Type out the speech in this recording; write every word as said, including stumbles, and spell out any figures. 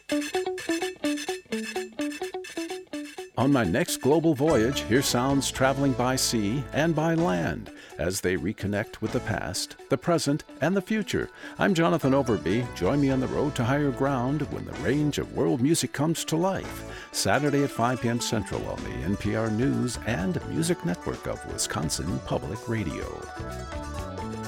On my next global voyage, hear sounds traveling by sea and by land as they reconnect with the past, the present, and the future. I'm Jonathan Overby. Join me on the road to higher ground when the range of world music comes to life. Saturday at five p.m. Central on the N P R News and Music Network of Wisconsin Public Radio.